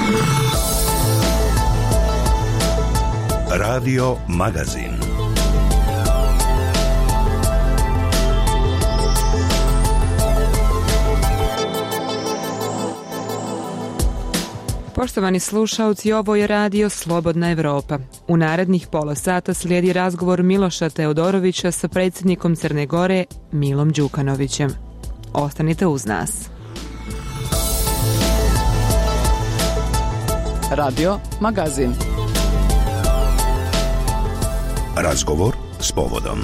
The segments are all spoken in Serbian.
Radio Magazin. Poštovani slušaoci, ovo je radio Slobodna Evropa. U narednih pola sata slijedi razgovor Miloša Teodorovića sa predsjednikom Crne Gore Milom Đukanovićem. Ostanite uz nas. Radio Magazin. Razgovor s povodom.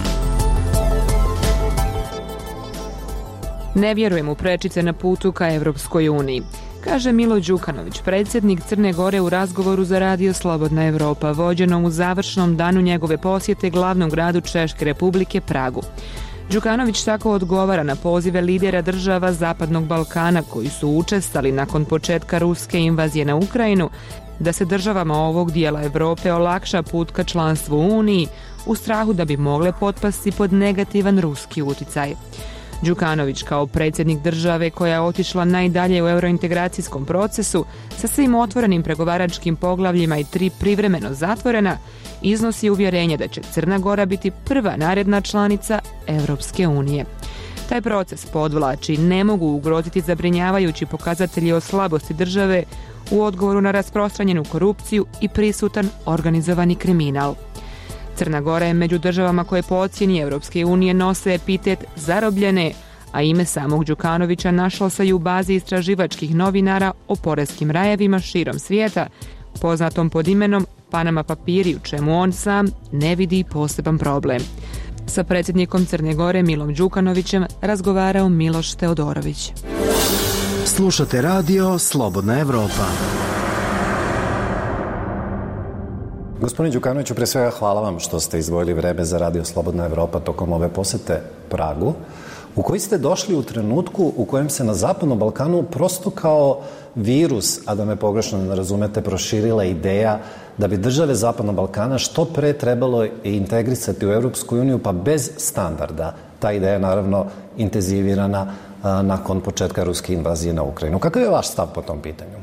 Ne vjerujem u prečice na putu ka Evropskoj uniji, kaže Milo Đukanović, predsjednik Crne Gore u razgovoru za radio Slobodna Evropa, vođenom u završnom danu njegove posjete glavnom gradu Češke Republike Pragu. Đukanović tako odgovara na pozive lidera država Zapadnog Balkana koji su učestali nakon početka ruske invazije na Ukrajinu da se državama ovog dijela Evrope olakša put ka članstvu u Uniji u strahu da bi mogle potpasti pod negativan ruski uticaj. Đukanović kao predsjednik države koja je otišla najdalje u eurointegracijskom procesu sa svim otvorenim pregovaračkim poglavljima i 3 privremeno zatvorena, iznosi uvjerenje da će Crna Gora biti prva naredna članica Europske unije. Taj proces, podvlači, ne mogu ugroziti zabrinjavajući pokazatelji o slabosti države u odgovoru na rasprostranjenu korupciju i prisutan organizovani kriminal. Crna Gora je među državama koje po ocjeni Europske unije nose epitet zarobljene, a ime samog Đukanovića našlo se i u bazi istraživačkih novinara o poreskim rajevima širom svijeta, poznatom pod imenom Panama papiri, u čemu on sam ne vidi poseban problem. Sa predsjednikom Crne Gore Milom Đukanovićem razgovarao Miloš Teodorović. Slušate radio Slobodna Evropa. Gospodine Đukanoviću, pre svega hvala vam što ste izdvojili vreme za radio Slobodna Evropa tokom ove posete Pragu, u koji ste došli u trenutku u kojem se na Zapadnom Balkanu prosto kao virus, a da me pogrešno ne razumete, proširila ideja da bi države Zapadnog Balkana što pre trebalo integrisati u Europsku uniju, pa bez standarda. Ta ideja je naravno intenzivirana nakon početka ruske invazije na Ukrajinu. Kakav je vaš stav po tom pitanju?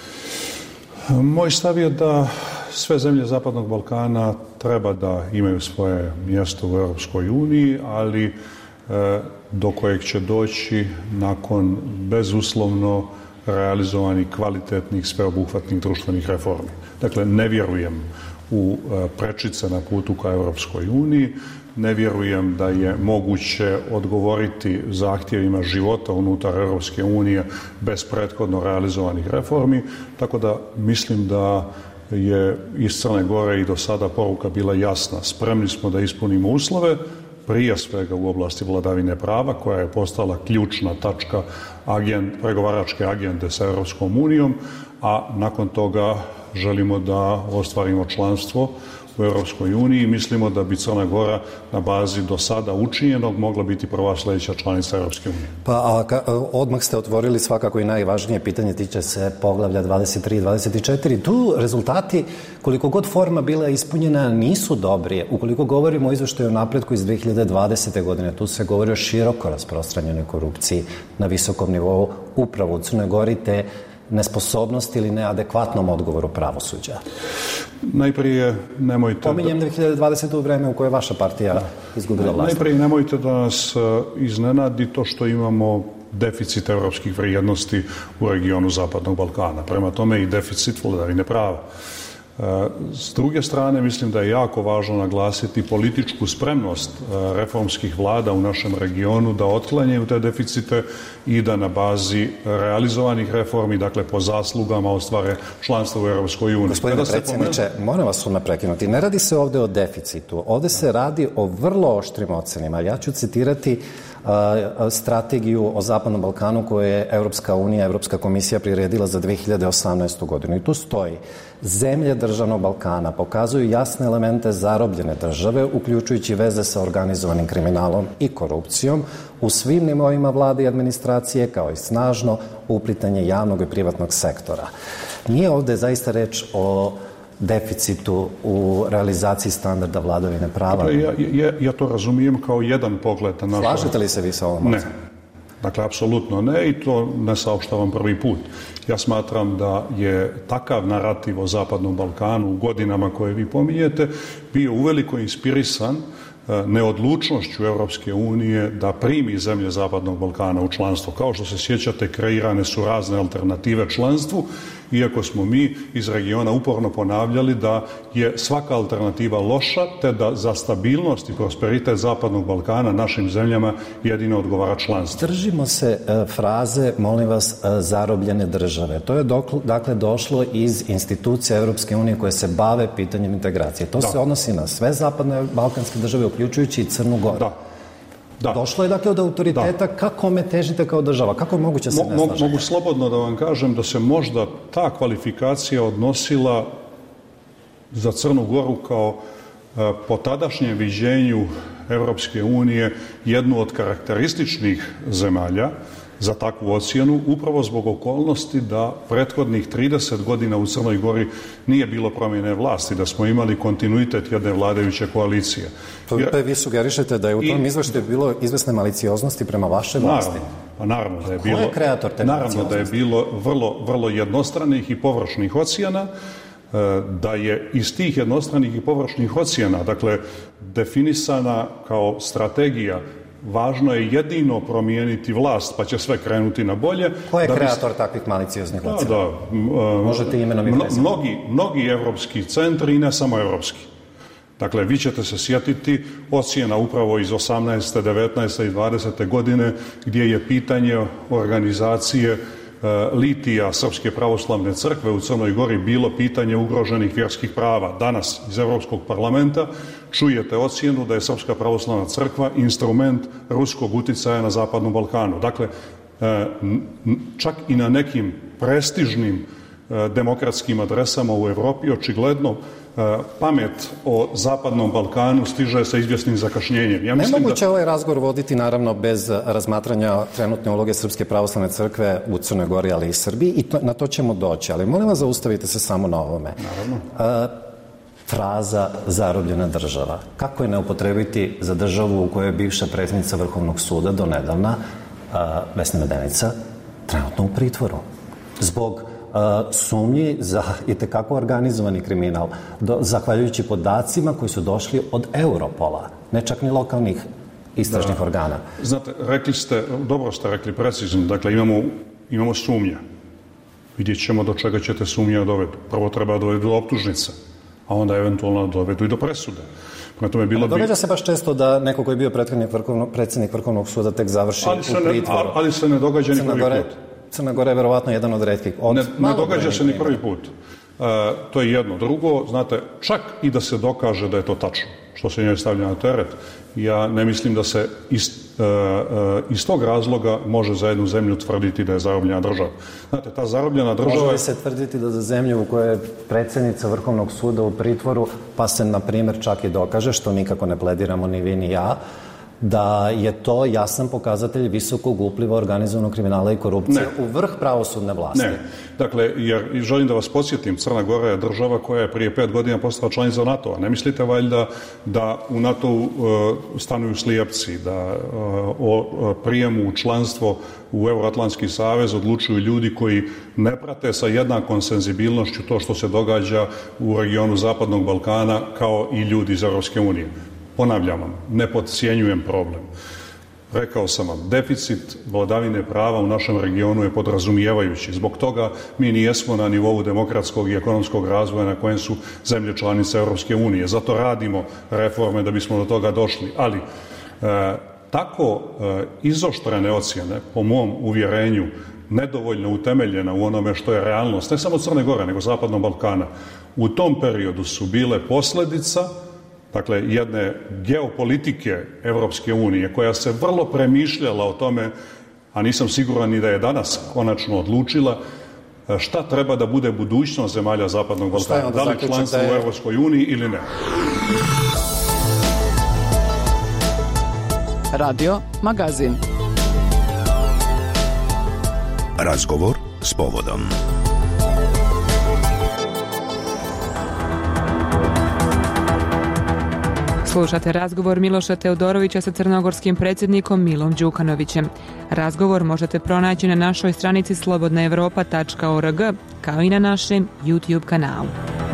Moj stav je da sve zemlje Zapadnog Balkana treba da imaju svoje mjesto u Europskoj uniji, ali do kojeg će doći nakon bezuslovno realizovanih kvalitetnih, sveobuhvatnih društvenih reformi. Dakle, ne vjerujem u prečice na putu ka Europskoj uniji, ne vjerujem da je moguće odgovoriti zahtjevima života unutar Europske unije bez prethodno realizovanih reformi, tako da mislim da je iz Crne Gore i do sada poruka bila jasna. Spremni smo da ispunimo uslove, prije svega u oblasti vladavine prava, koja je postala ključna tačka pregovaračke agende sa Europskom unijom, a nakon toga želimo da ostvarimo članstvo u Europskoj uniji. Mislimo da bi Crna Gora na bazi do sada učinjenog mogla biti prva sljedeća članica Europske unije. Pa odmah ste otvorili svakako i najvažnije pitanje, tiče se poglavlja 23 i 24. Tu rezultati, koliko god forma bila ispunjena, nisu dobri. Ukoliko govorimo o izveštaju o napretku iz 2020. godine, tu se govori o široko rasprostranjenoj korupciji na visokom nivou upravo u Crnoj Gori, te nesposobnosti ili neadekvatnom odgovoru pravosuđa. Najprije nemojte... Pominjem 2020. u vreme u kojoj je vaša partija izgubila vlast. Najprije nemojte da nas iznenadi to što imamo deficit evropskih vrijednosti u regionu Zapadnog Balkana. Prema tome i deficit vladavine prava. S druge strane, mislim da je jako važno naglasiti političku spremnost reformskih vlada u našem regionu da otklanjaju te deficite i da na bazi realizovanih reformi, dakle po zaslugama, ostvare članstvo u Europskoj uniji. Gospodine predsjedniče, moram vas odmah prekinuti. Ne radi se ovdje o deficitu. Ovdje se radi o vrlo oštrim ocenima. Ja ću citirati strategiju o Zapadnom Balkanu koju je Europska unija, Europska komisija priredila za 2018. godinu. I tu stoji: zemlje državnog Balkana pokazuju jasne elemente zarobljene države, uključujući veze sa organizovanim kriminalom i korupcijom u svim nivoima vlade i administracije, kao i snažno uplitanje javnog i privatnog sektora. Nije ovdje zaista reč o deficitu u realizaciji standarda vladavine prava. Ja to razumijem kao jedan pogled na našu... Slažete li se vi sa ovom ocenom? Dakle, apsolutno ne i to ne saopštavam prvi put. Ja smatram da je takav narativ o Zapadnom Balkanu u godinama koje vi pominjete bio uveliko inspirisan neodlučnošću Europske unije da primi zemlje Zapadnog Balkana u članstvo. Kao što se sjećate, kreirane su razne alternative članstvu, iako smo mi iz regiona uporno ponavljali da je svaka alternativa loša, te da za stabilnost i prosperitet Zapadnog Balkana našim zemljama jedino odgovara članstvo. Držimo se fraze, molim vas, zarobljene države. To je dakle došlo iz institucija Europske unije koje se bave pitanjem integracije. To se odnosi na sve zapadne balkanske države, uključujući i Crnu Goru. Da. Došlo je dakle od autoriteta. Kako me težite kao država? Kako je moguće se ne slažete? Mogu slobodno da vam kažem da se možda ta kvalifikacija odnosila za Crnu Goru kao po tadašnjem viđenju Europske unije jednu od karakterističnih zemalja za takvu ocjenu, upravo zbog okolnosti da prethodnih 30 godina u Crnoj Gori nije bilo promjene vlasti, da smo imali kontinuitet jedne vladajuće koalicije. Vi sugerišete da je u tom izveštaju bilo izvesne malicioznosti prema vašoj vlasti? Naravno da je bilo. Ko je kreator te malicioznosti? Naravno da je bilo vrlo jednostranih i površnih ocjena, da je iz tih jednostranih i površnih ocjena, dakle, definisana kao strategija važno je jedino promijeniti vlast, pa će sve krenuti na bolje. Ko je kreator takvih malicioznih ocjena? Možete imenom i prezimenom. Mnogi evropski centri i ne samo evropski. Dakle, vi ćete se sjetiti ocjena upravo iz 18., 19. i 20. godine gdje je pitanje organizacije litija Srpske pravoslavne crkve u Crnoj Gori bilo pitanje ugroženih vjerskih prava. Danas iz Europskog parlamenta čujete ocjenu da je Srpska pravoslavna crkva instrument ruskog uticaja na Zapadnom Balkanu. Dakle, čak i na nekim prestižnim demokratskim adresama u Europi očigledno pamet o Zapadnom Balkanu stiže sa izvjesnim zakašnjenjem. Nemoguće ovaj razgovor voditi naravno bez razmatranja trenutne uloge Srpske pravoslavne crkve u Crnoj Gori, ali i Srbiji, i na to ćemo doći. Ali molim vas, zaustavite se samo na ovome. Naravno. Fraza zarobljena država. Kako je ne upotrebiti za državu u kojoj je bivša predsjednica Vrhovnog suda do nedavna, Vesna Medenica, trenutno u pritvoru? Zbog sumnji za itekako organizovani kriminal, zahvaljujući podacima koji su došli od Europola, ne čak ni lokalnih istražnih organa. Znate, dobro ste rekli precizno, dakle imamo sumnja. Vidjet ćemo do čega ćete sumnja dovedu. Prvo treba dovedu do optužnice, a onda eventualno dovedu i do presude. Događa se baš često da neko koji je bio predsjednik Vrhovnog suda tek završi u pritvoru. Ali se ne događa ni prvi put. Crna Gora je verovatno jedan od retkih. Ne događa se ni prvi put. To je jedno. Drugo, znate, čak i da se dokaže da je to tačno, što se njoj stavlja na teret, ja ne mislim da se iz tog razloga može za jednu zemlju tvrditi da je zarobljena država. Znate, ta zarobljena država... Može li se tvrditi da za zemlju u kojoj je predsjednica Vrhovnog suda u pritvoru, pa se, na primjer, čak i dokaže, što nikako ne plediramo ni vi ni ja, da je to jasan pokazatelj visokog upliva organizovanog kriminala i korupcije u vrh pravosudne vlasti? Ne. Dakle, jer želim da vas podsjetim, Crna Gora je država koja je prije 5 godina postala članica NATO-a. Ne mislite valjda da u NATO-u stanuju slijepci, da o prijemu u članstvo u Euroatlantski savez odlučuju ljudi koji ne prate sa jednakom senzibilnošću to što se događa u regionu Zapadnog Balkana kao i ljudi iz Europske unije. Ponavljam vam, ne podcjenjujem problem. Rekao sam vam, deficit vladavine prava u našem regionu je podrazumijevajući. Zbog toga mi nijesmo na nivou demokratskog i ekonomskog razvoja na kojem su zemlje članice Europske unije. Zato radimo reforme da bismo do toga došli. Ali tako izoštrene ocjene, po mom uvjerenju, nedovoljno utemeljena u onome što je realnost, ne samo Crne Gore, nego Zapadnog Balkana, u tom periodu su bile posljedica, dakle, jedne geopolitike Evropske unije koja se vrlo premišljala o tome, a nisam siguran ni da je danas konačno odlučila, šta treba da bude budućnost zemalja Zapadnog Balkana, da li članstvo u Evropskoj uniji ili ne. Radio Magazin. Razgovor s povodom. Slušate razgovor Miloša Teodorovića sa crnogorskim predsjednikom Milom Đukanovićem. Razgovor možete pronaći na našoj stranici slobodnaevropa.org kao i na našem YouTube kanalu.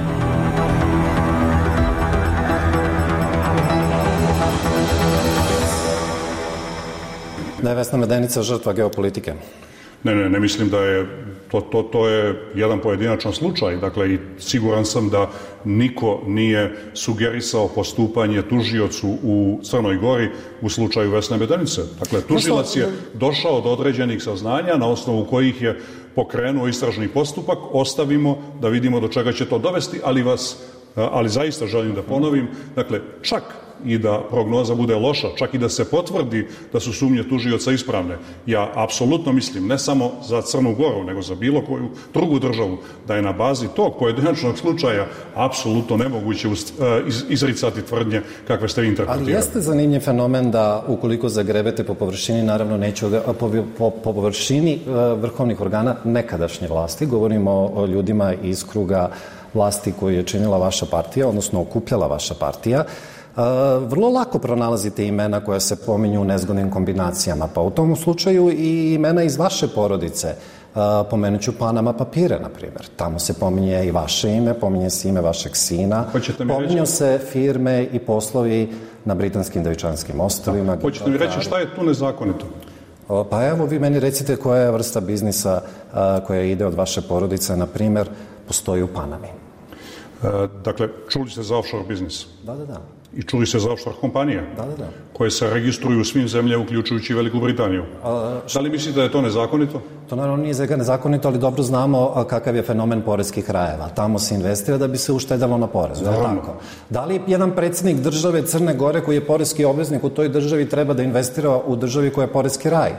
Da je Vesna Medenica žrtva geopolitike? Ne mislim da je, to je jedan pojedinačan slučaj, dakle i siguran sam da niko nije sugerisao postupanje tužiocu u Crnoj Gori u slučaju Vesne Medenice. Dakle, tužilac je došao do određenih saznanja na osnovu kojih je pokrenuo istražni postupak, ostavimo da vidimo do čega će to dovesti, ali zaista želim da ponovim, dakle, čak i da prognoza bude loša, čak i da se potvrdi da su sumnje tužioca ispravne. Ja apsolutno mislim, ne samo za Crnu Goru, nego za bilo koju drugu državu, da je na bazi tog pojedinačnog slučaja apsolutno nemoguće izricati tvrdnje kakve ste vi interpretirali. Ali jeste zanimljiv fenomen da ukoliko zagrebete po površini, naravno neću po površini vrhovnih organa nekadašnje vlasti, govorimo o ljudima iz kruga vlasti koju je činila vaša partija, odnosno okupljala vaša partija, vrlo lako pronalazite imena koja se pominju u nezgodnim kombinacijama, pa u tom slučaju i imena iz vaše porodice. Pomenuću Panama papire, na primjer. Tamo se pominje i vaše ime, pominje se ime vašeg sina, pominju se firme i poslovi na Britanskim Devičanskim ostrvima. Hoćete mi reći šta je tu nezakonito? Pa evo, vi meni recite koja je vrsta biznisa koja ide od vaše porodice, na primjer, postoji u Panami. Dakle, čuli ste za offshore biznis? Da. I čuli se za offshore kompanije? Da. Koje se registruju u svim zemljama, uključujući Veliku Britaniju. Da li mislite da je to nezakonito? To naravno nije nezakonito, ali dobro znamo kakav je fenomen poreskih rajeva. Tamo se investira da bi se uštedalo na porezu. Tako. Da li jedan predsjednik države Crne Gore koji je poreski obveznik u toj državi treba da investira u državi koja je poreski raj?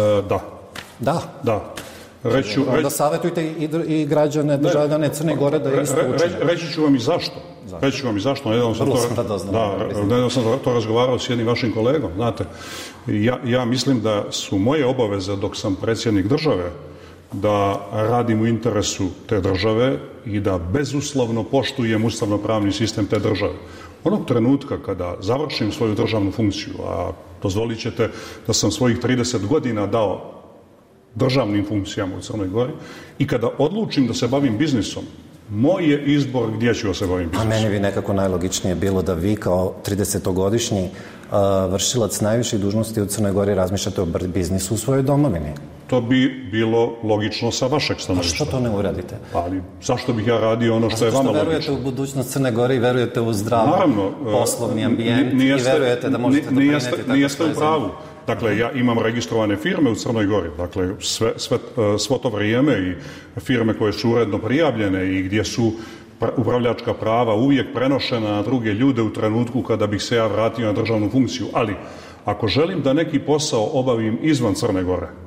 Da. Onda savjetujte i građane državljane Crne Gore da isto učine. Reći ću vam i zašto. Nedavno sam to razgovarao s jednim vašim kolegom. Znate, ja mislim da su moje obaveze dok sam predsjednik države da radim u interesu te države i da bezuslovno poštujem ustavno-pravni sistem te države. Onog trenutka kada završim svoju državnu funkciju, a dozvolit ćete da sam svojih 30 godina dao državnim funkcijama u Crnoj Gori i kada odlučim da se bavim biznisom, moj je izbor gdje ću se bavim biznisom. A meni bi nekako najlogičnije bilo da vi kao 30-godišnji vršilac najviših dužnosti u Crnoj Gori razmišljate o biznisu u svojoj domovini. To bi bilo logično sa vašeg stanovišta. A što to ne uradite? Ali zašto bih ja radio ono što je vama logično? Verujete u budućnost Crne Gore i verujete u zdrav poslovni ambijent i verujete da možete doprinijeti tako. Nijeste u pravu. Dakle, ja imam registrovane firme u Crnoj Gori, dakle, svo to vrijeme i firme koje su uredno prijavljene i gdje su upravljačka prava uvijek prenošena na druge ljude u trenutku kada bih se ja vratio na državnu funkciju. Ali, ako želim da neki posao obavim izvan Crne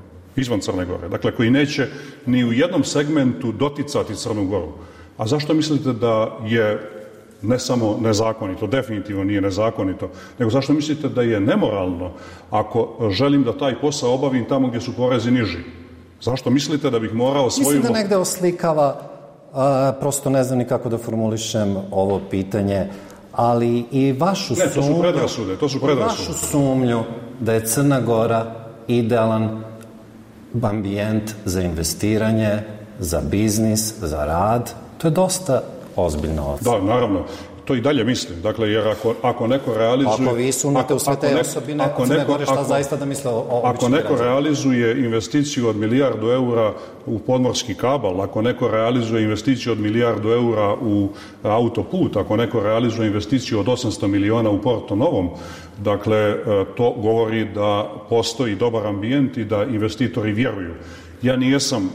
Gore, dakle, koji neće ni u jednom segmentu doticati Crnu Goru, a zašto mislite da je ne samo nezakonito, definitivno nije nezakonito, nego zašto mislite da je nemoralno ako želim da taj posao obavim tamo gdje su porezi niži? Zašto mislite da bih morao svoju... Mislim da negde oslikava, prosto ne znam ni kako da formulišem ovo pitanje, ali i vašu sumnju... Ne, to su predrasude. Vašu sumnju da je Crna Gora idealan ambijent za investiranje, za biznis, za rad, to je dosta ozbiljna ocena. Da, naravno. To i dalje mislim. Dakle, jer ako neko realizuje... Ako vi sumnjate u sve te osobine Crne Gore, šta zaista da misle o običnim Ako neko realizuje investiciju od milijardu eura u podmorski kabal, ako neko realizuje investiciju od milijardu eura u autoput, ako neko realizuje investiciju od 800 miliona u Porto Novom, dakle, to govori da postoji dobar ambijent i da investitori vjeruju. Ja nijesam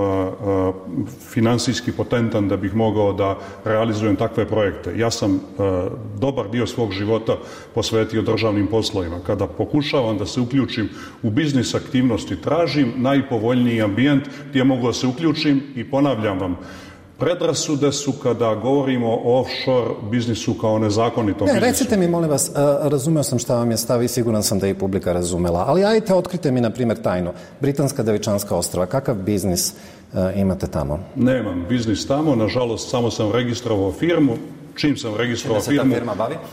finansijski potentan da bih mogao da realizujem takve projekte. Ja sam dobar dio svog života posvetio državnim poslovima. Kada pokušavam da se uključim u biznis aktivnosti, tražim najpovoljniji ambijent gdje mogu da se uključim i ponavljam vam, predrasude su kada govorimo o offshore biznisu kao nezakonitom biznisu. Recite mi, molim vas, razumeo sam šta vam je stav i siguran sam da je i publika razumela, ali ajte, otkrite mi, na primjer, tajnu. Britanska Devičanska ostrva, kakav biznis imate tamo? Nemam biznis tamo, nažalost, samo sam registrovao firmu. Čim sam registrovao firmu... Čime se ta firma bavi?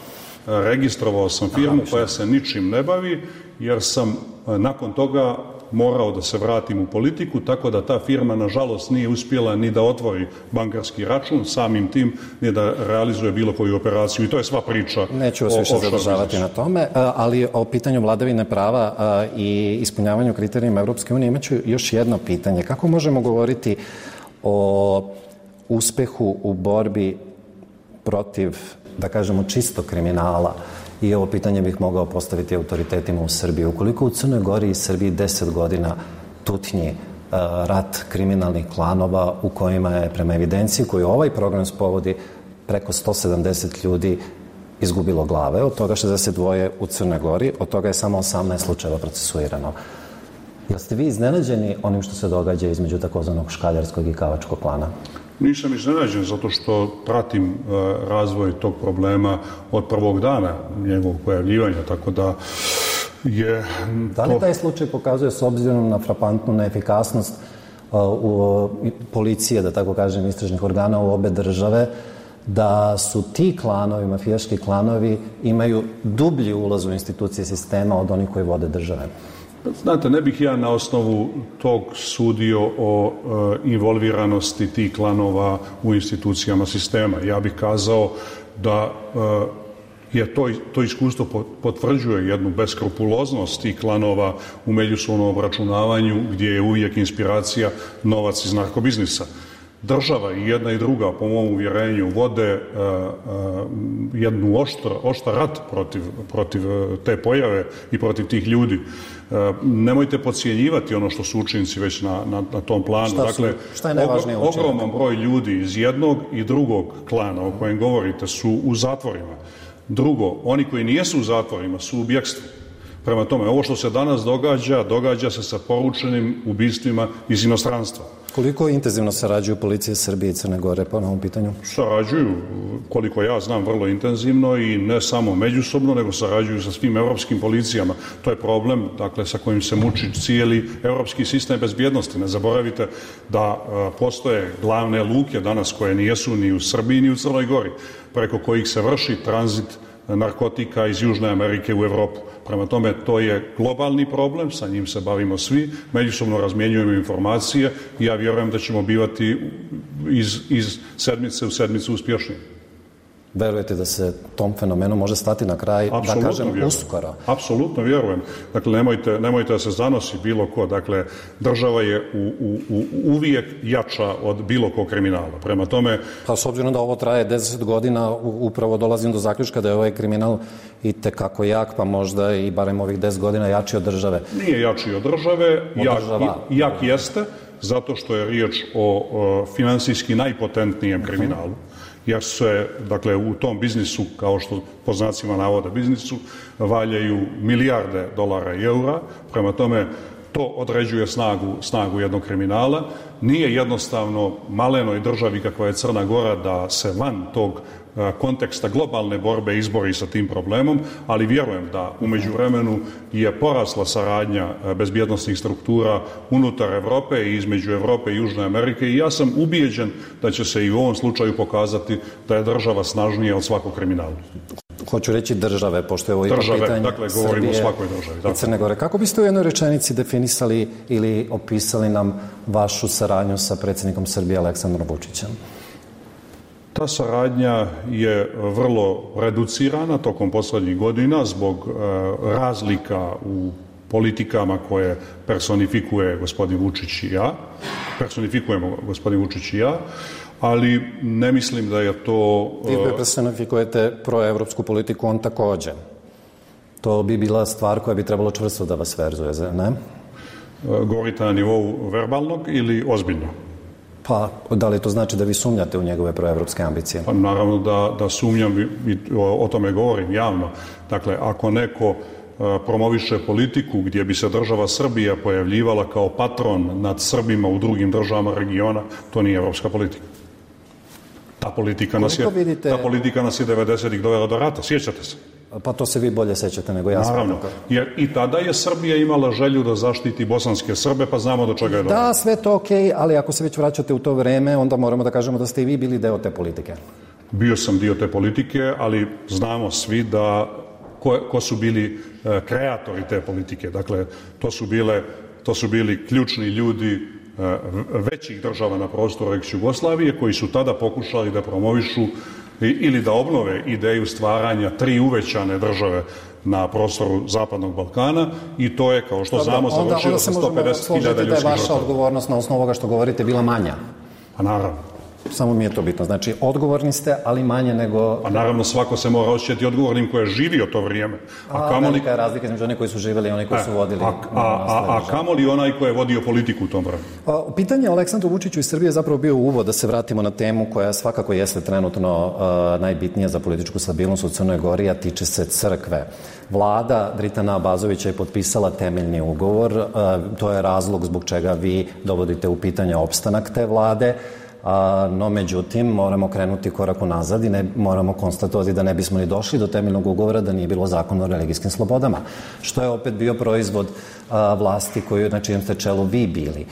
registrovao sam firmu koja se ničim ne bavi, jer sam nakon toga morao da se vratim u politiku, tako da ta firma, nažalost, nije uspjela ni da otvori bankarski račun, samim tim ni da realizuje bilo koju operaciju. I to je sva priča. Neću vas više zadržavati na tome, ali o pitanju vladavine prava i ispunjavanju kriterijima Evropske unije imaću još jedno pitanje. Kako možemo govoriti o uspehu u borbi protiv, da kažemo, čistog kriminala? I ovo pitanje bih mogao postaviti autoritetima u Srbiji. Ukoliko u Crnoj Gori i Srbiji 10 godina tutnji rat kriminalnih klanova u kojima je, prema evidenciji koju ovaj program spovodi, preko 170 ljudi izgubilo glave, od toga 62 u Crnoj Gori, od toga je samo 18 slučajeva procesuirano. Jel ste vi iznenađeni onim što se događa između takozvanog škaljarskog i kavačkog klana? Nisam iznenađen, zato što pratim razvoj tog problema od prvog dana njegovog pojavljivanja, tako da je... Da li taj slučaj pokazuje, s obzirom na frapantnu neefikasnost policije, da tako kažem, istražnih organa u obe države, da su ti klanovi, mafijaški klanovi, imaju dublji ulaz u institucije sistema od onih koji vode države? Znate, ne bih ja na osnovu tog sudio o involviranosti tih klanova u institucijama sistema. Ja bih kazao da je to iskustvo potvrđuje jednu beskrupuloznost tih klanova u međusobnom obračunavanju, gdje je uvijek inspiracija novac iz narkobiznisa. Država i jedna i druga, po mom uvjerenju, vode jednu oštar rat protiv te pojave i protiv tih ljudi. Nemojte podcjenjivati ono što su učinci već na tom planu. Šta je najvažnije učiniti? Ogroman broj ljudi iz jednog i drugog klana o kojem govorite su u zatvorima. Drugo, oni koji nijesu u zatvorima su u bjekstvu. Prema tome, ovo što se danas događa se sa poručenim ubistvima iz inostranstva. Koliko intenzivno sarađuju policije Srbije i Crne Gore po ovom pitanju? Sarađuju, koliko ja znam, vrlo intenzivno i ne samo međusobno, nego sarađuju sa svim evropskim policijama. To je problem, dakle, sa kojim se muči cijeli evropski sistem bezbjednosti. Ne zaboravite da postoje glavne luke danas koje nijesu ni u Srbiji ni u Crnoj Gori, preko kojih se vrši tranzit narkotika iz Južne Amerike u Evropu. Prema tome, to je globalni problem, sa njim se bavimo svi, međusobno razmjenjujemo informacije i ja vjerujem da ćemo bivati iz sedmice u sedmicu uspješniji. Verujete da se tom fenomenu može stati na kraj, da kažem, uskoro? Apsolutno vjerujem. Dakle, nemojte da se zanosi bilo ko. Dakle, država je uvijek jača od bilo kog kriminala. Prema tome... Pa s obzirom da ovo traje 10 godina, upravo dolazim do zaključka da je ovaj kriminal i tekako jak, pa možda i barem ovih 10 godina jači od države. Nije jači od države, jak jeste, zato što je riječ o finansijski najpotentnijem kriminalu. Jer se, dakle, u tom biznisu, kao što po znacima navoda biznisu, valjaju milijarde dolara i eura. Prema tome, to određuje snagu jednog kriminala. Nije jednostavno malenoj državi kakva je Crna Gora da se van tog konteksta globalne borbe izbori sa tim problemom, ali vjerujem da u međuvremenu je porasla saradnja bezbjednosnih struktura unutar Evrope i između Evrope i Južne Amerike i ja sam ubijeđen da će se i u ovom slučaju pokazati da je država snažnija od svakog kriminala. Hoću reći države, pošto je ovo pitanje dakle, govorimo o svakoj državi. I Crne Gore. Kako biste u jednoj rečenici definisali ili opisali nam vašu saradnju sa predsjednikom Srbije Aleksandrom Vučićem? Ta saradnja je vrlo reducirana tokom posljednjih godina zbog razlika u politikama koje personifikuje gospodin Vučić i ja. Personifikujemo gospodin Vučić i ja, ali ne mislim da je to... Vi personifikujete proevropsku politiku, on također. To bi bila stvar koja bi trebalo čvrsto da vas verzuje, ne? Govorite na nivou verbalnog ili ozbiljno? Pa, da li to znači da vi sumnjate u njegove proevropske ambicije? Pa, naravno da sumnjam i o tome govorim javno. Dakle, ako neko promoviše politiku gdje bi se država Srbija pojavljivala kao patron nad Srbima u drugim državama regiona, to nije evropska politika. Ta politika nas je 90-ih dovela do rata, sjećate se? Pa to se vi bolje sećate nego ja. Naravno, jer i tada je Srbija imala želju da zaštiti bosanske Srbe, pa znamo do čega je došlo. Da, sve to okej, ali ako se već vraćate u to vreme, onda moramo da kažemo da ste i vi bili deo te politike. bio sam dio te politike, ali znamo svi da ko su bili kreatori te politike. Dakle, to su bili ključni ljudi većih država na prostoru ex-Jugoslavije koji su tada pokušali da promovišu ili da obnove ideju stvaranja 3 uvećane države na prostoru Zapadnog Balkana i to je, kao što znamo, završilo sa 150.000 ljudskih žrtava. Da je vaša odgovornost na osnovu ovoga što govorite bila manja? Pa naravno. Samo mi je to bitno. Znači, odgovorni ste, ali manje nego... Pa naravno, svako se mora osjećati odgovornim ko je živio to vrijeme. Velika je razlika između onih koji su živjeli i onih koji su vodili. A kamoli onaj ko je vodio politiku u tom vremenu. Pitanje o Aleksandru Vučiću iz Srbije je zapravo bio uvod da se vratimo na temu koja svakako jeste trenutno najbitnija za političku stabilnost u Crnoj Gori, a tiče se crkve. Vlada Dritana Abazovića je potpisala temeljni ugovor. To je razlog zbog čega vi dovodite u pitanje opstanak te vlade. No, međutim, moramo krenuti korak unazad i moramo konstatovati da ne bismo ni došli do temeljnog ugovora da nije bilo zakona o religijskim slobodama, što je opet bio proizvod vlasti koju, na čijem ste čelu vi bili.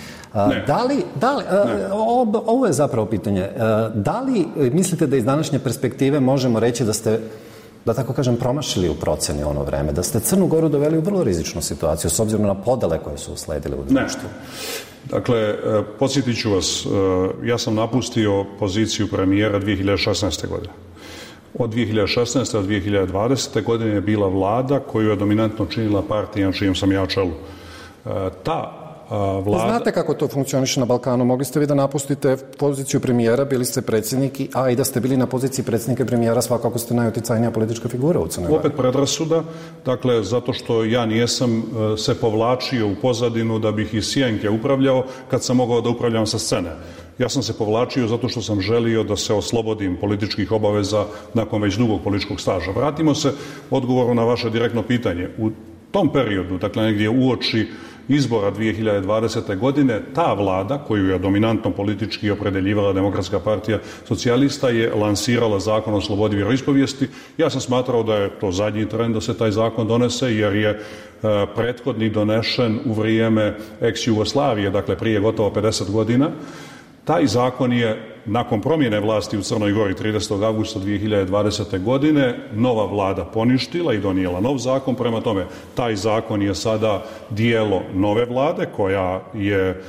Ovo je zapravo pitanje. Da li mislite da iz današnje perspektive možemo reći da ste, da tako kažem, promašili u proceni ono vreme, da ste Crnu Goru doveli u vrlo rizičnu situaciju s obzirom na podele koje su usledile u društvu? Dakle, podsjetit ću vas, ja sam napustio poziciju premijera 2016. godine. Od 2016. do 2020. godine je bila vlada koju je dominantno činila partija na čijem sam ja čelu. Ta vlada... Znate kako to funkcioniše na Balkanu? Mogli ste vi da napustite poziciju premijera, bili ste predsjednik, a i da ste bili na poziciji predsjednika premijera, svakako ste najuticajnija politička figura u Crnoj Gori. Opet predrasuda, dakle, zato što ja nijesam se povlačio u pozadinu da bih iz sjenke upravljao kad sam mogao da upravljam sa scene. Ja sam se povlačio zato što sam želio da se oslobodim političkih obaveza nakon već dugog političkog staža. Vratimo se odgovoru na vaše direktno pitanje. U tom periodu, dakle negdje uoči izbora 2020. godine, ta vlada, koju je dominantno politički opredeljivala Demokratska partija socijalista, je lansirala zakon o slobodi vjeroispovijesti. Ja sam smatrao da je to zadnji tren da se taj zakon donese, jer je prethodni donešen u vrijeme ex-Jugoslavije, dakle prije gotovo 50 godina. Taj zakon je, nakon promjene vlasti u Crnoj Gori 30. augusta 2020. godine, nova vlada poništila i donijela nov zakon. Prema tome, taj zakon je sada dijelo nove vlade koja je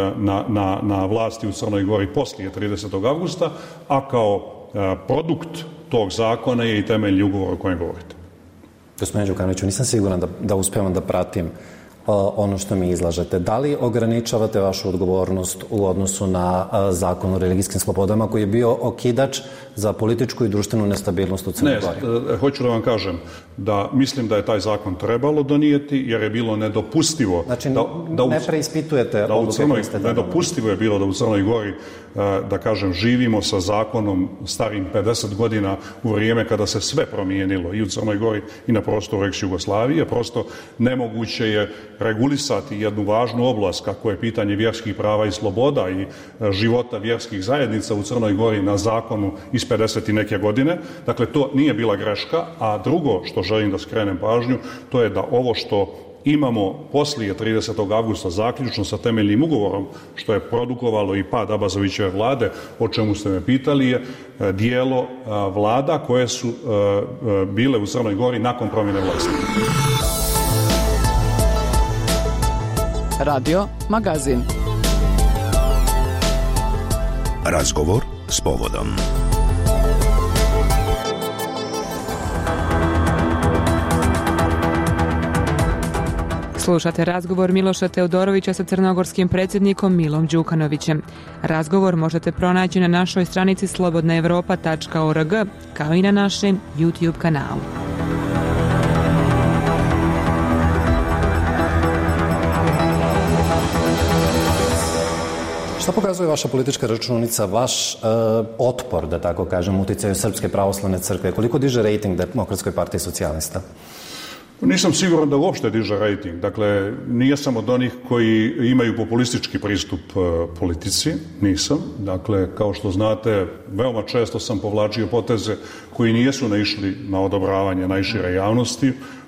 na vlasti u Crnoj Gori poslije 30. augusta, a kao produkt tog zakona je i temeljni ugovor o kojem govorite. Gospodine Đukanoviću, nisam siguran da uspevam da pratim ono što mi izlažete. Da li ograničavate vašu odgovornost u odnosu na zakon o religijskim slobodama koji je bio okidač za političku i društvenu nestabilnost u Crnoj Gori? Ne, hoću da vam kažem da mislim da je taj zakon trebalo donijeti jer je bilo nedopustivo. Znači, ne preispitujete odluke koje ste donijeli. Nedopustivo je bilo da u Crnoj Gori, da kažem, živimo sa zakonom starim 50 godina u vrijeme kada se sve promijenilo i u Crnoj Gori i na prostoru ex-Jugoslavije. Prosto nemoguće je regulisati jednu važnu oblast kako je pitanje vjerskih prava i sloboda i života vjerskih zajednica u Crnoj Gori na zakonu iz 50 i neke godine. Dakle, to nije bila greška, a drugo što želim da skrenem pažnju, to je da ovo što imamo poslije 30. augusta zaključno sa temeljnim ugovorom, što je produkovalo i pad Abazovićeve vlade, o čemu ste me pitali, je dijelo vlada koje su bile u Crnoj Gori nakon promjene vlasti. Radio Magazin. Razgovor s povodom. Slušate razgovor Miloša Teodorovića sa crnogorskim predsjednikom Milom Đukanovićem. Razgovor možete pronaći na našoj stranici slobodnaevropa.org kao i na našem YouTube kanalu. Šta pokazuje vaša politička računica, vaš otpor, da tako kažem, uticaju Srpske pravoslavne crkve? Koliko diže rejting Demokratskoj partiji socijalista? Nisam siguran da uopšte diže rejting. Dakle, nisam od onih koji imaju populistički pristup politici. Nisam. Dakle, kao što znate, veoma često sam povlačio poteze koji nijesu naišli na odobravanje najšire javnosti.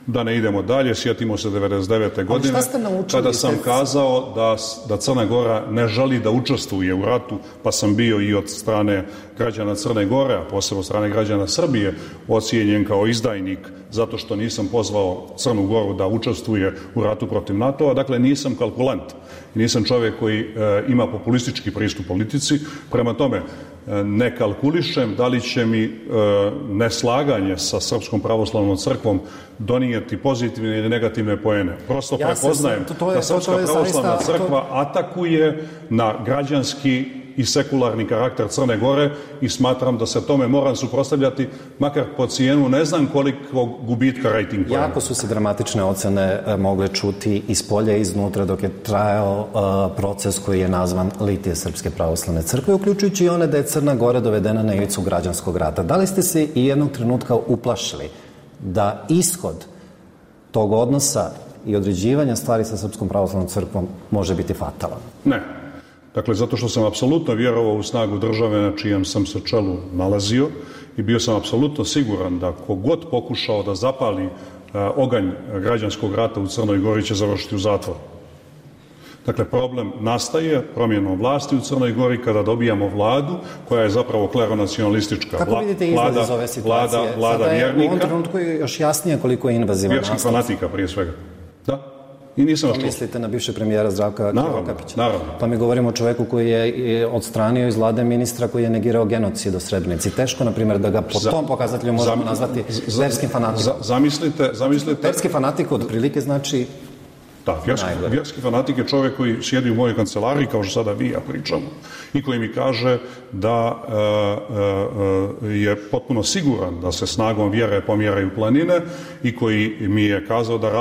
Da ne idemo dalje, sjetimo se 99. godine kada sam kazao da Crna Gora ne želi da učestvuje u ratu, pa sam bio i od strane građana Crne Gore, a posebno od strane građana Srbije, ocijenjen kao izdajnik zato što nisam pozvao Crnu Goru da učestvuje u ratu protiv NATO-a. Dakle, nisam kalkulant, nisam čovjek koji ima populistički pristup politici. Prema tome, ne kalkulišem da li će mi neslaganje sa Srpskom pravoslavnom crkvom donijeti pozitivne ili negativne poene. Prosto prepoznajem da Srpska pravoslavna crkva atakuje na građanski i sekularni karakter Crne Gore i smatram da se tome moram suprotstavljati, makar po cijenu ne znam koliko gubitka rating poena. Jako su se dramatične ocene mogle čuti iz polja i iznutra dok je trajao proces koji je nazvan litije Srpske pravoslavne crkve, uključujući i one da je Crna Gora dovedena na ivicu građanskog rata. Da li ste se i jednog trenutka uplašili da ishod tog odnosa i određivanja stvari sa Srpskom pravoslavnom crkvom može biti fatalan? Ne. Dakle, zato što sam apsolutno vjerovao u snagu države na čijem sam se čelu nalazio i bio sam apsolutno siguran da kogod pokušao da zapali oganj građanskog rata u Crnoj Gori će završiti u zatvoru. Dakle, problem nastaje promjenom vlasti u Crnoj Gori kada dobijamo vladu koja je zapravo kleronacionalistička. Kako vidite izgled iz ove situacije? Vlada vjernika. U ovom trenutku je još jasnije koliko je invazivan nastav. Vjerskih fanatika prije svega. Da. I nisam to mislite na bivšeg premijera Zdravka Kapića? Naravno. Pa mi govorimo o čoveku koji je odstranio iz vlade ministra koji je negirao genocid u Srebrenici. Teško, na primjer, da ga po tom pokazatelju možemo nazvati verskim fanatikom. Zamislite... Verski fanatik otprilike znači... Da, vjerski fanatik je čovjek koji sjedi u mojoj kancelariji, kao što sada vi ja pričamo, i koji mi kaže da je potpuno siguran da se snagom vjere pomjeraju planine i koji mi je kazao da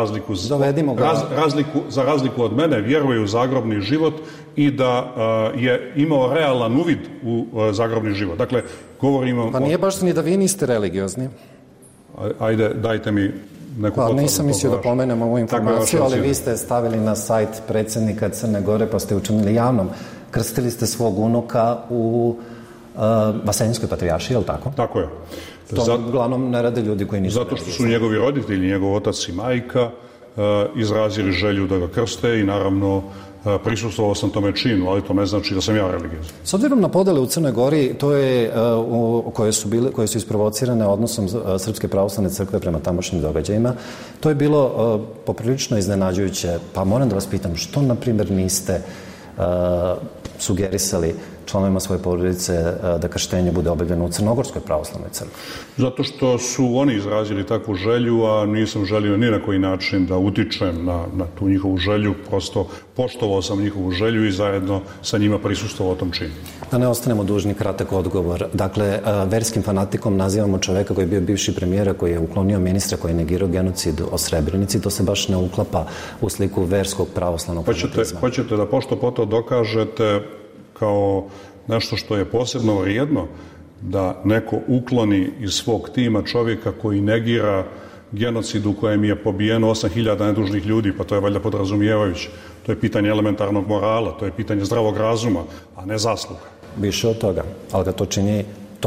za razliku od mene vjeruje u zagrobni život i da je imao realan uvid u zagrobni život. Dakle, govorimo... Pa nije baš ni da vi niste religiozni. Ajde, dajte mi... Pa nisam mislio da pomenem ovu informaciju, ali vi ste stavili na sajt predsjednika Crne Gore pa ste učinili javnom. Krstili ste svog unuka u Vaseljenskoj patrijaršiji, je li tako? Tako je. To uglavnom ne rade ljudi koji nisu zato što su njegovi roditelji, njegov otac i majka izrazili želju da ga krste i naravno prisustvovao sam tome činu, ali to ne znači da sam ja religijezan. S obzirom na podele u Crnoj Gori, to je, koje su isprovocirane odnosom Srpske pravoslavne crkve prema tamošnjim događajima, to je bilo poprilično iznenađujuće. Pa moram da vas pitam, što, na primjer, niste sugerisali članovima svoje porodice da krštenje bude obavljeno u Crnogorskoj pravoslavnoj crkvi? Zato što su oni izrazili takvu želju, a nisam želio ni na koji način da utičem na tu njihovu želju, prosto poštovao sam njihovu želju i zajedno sa njima prisustvovao tom činu. Da ne ostanemo dužni, kratak odgovor. Dakle, verskim fanatikom nazivamo čoveka koji je bio bivši premijera, koji je uklonio ministra, koji je negirao genocid o Srebrenici. To se baš ne uklapa u sliku verskog pravoslavnog fanatizma. Hoćete da pošto poto dokažete kao nešto što je posebno vrijedno, da neko ukloni iz svog tima čovjeka koji negira genocid u kojem je pobijeno 8.000 nedužnih ljudi, pa to je valjda podrazumijevajuće. To je pitanje elementarnog morala, to je pitanje zdravog razuma, a ne zasluga. Više od toga, ali da to čini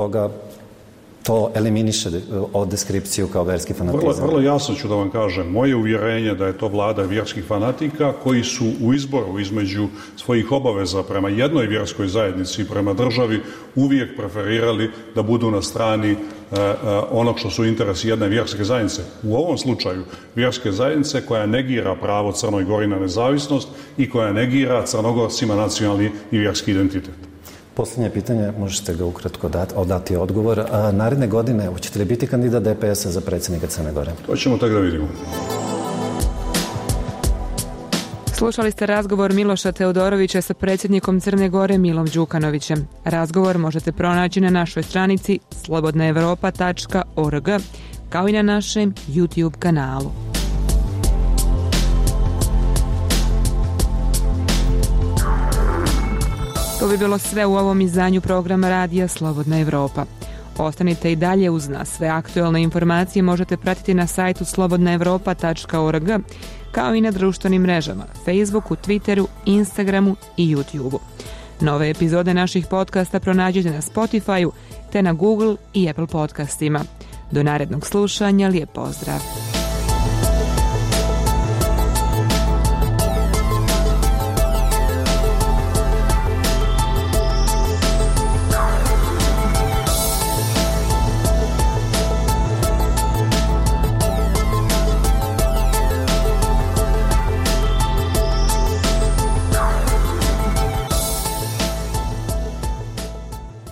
to eliminiše od deskripciju kao verski fanatizam. Vrlo jasno ću da vam kažem. Moje uvjerenje da je to vlada vjerskih fanatika koji su u izboru između svojih obaveza prema jednoj vjerskoj zajednici i prema državi uvijek preferirali da budu na strani onog što su interesi jedne vjerske zajednice. U ovom slučaju vjerske zajednice koja negira pravo Crnoj Gori na nezavisnost i koja negira Crnogorcima nacionalni i vjerski identitet. Posljednje pitanje, možete ga ukratko dati odgovor. Naredne godine, hoćete li biti kandidat DPS-a za predsjednika Crne Gore? To ćemo tako da vidimo. Slušali ste razgovor Miloša Teodorovića sa predsjednikom Crne Gore Milom Đukanovićem. Razgovor možete pronaći na našoj stranici slobodnaevropa.org, kao i na našem YouTube kanalu. To bi bilo sve u ovom izdanju programa Radija Slobodna Evropa. Ostanite i dalje uz nas. Sve aktualne informacije možete pratiti na sajtu slobodnaevropa.org, kao i na društvenim mrežama, Facebooku, Twitteru, Instagramu i YouTubeu. Nove epizode naših podcasta pronađite na Spotifyu te na Google i Apple podcastima. Do narednog slušanja, lijep pozdrav!